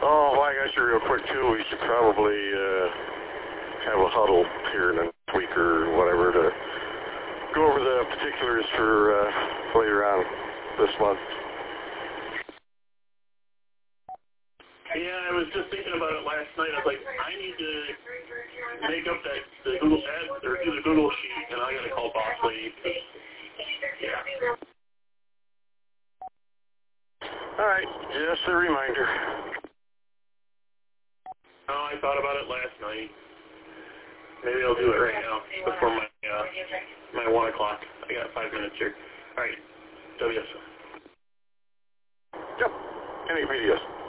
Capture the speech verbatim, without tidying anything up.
Oh, well, I got you real quick, too. We should probably uh, have a huddle here in a week or whatever to go over the particulars for uh, later on this month. Yeah, I was just thinking about it last night. I was like, I need to make up that the Google Ads or do the Google sheet, and I got to call Boss Lady. Yeah. All right, just a reminder. Oh, I thought about it last night. Maybe I'll do it right now before my uh, my one o'clock. I got five minutes here. All right, W S. Yep, any videos.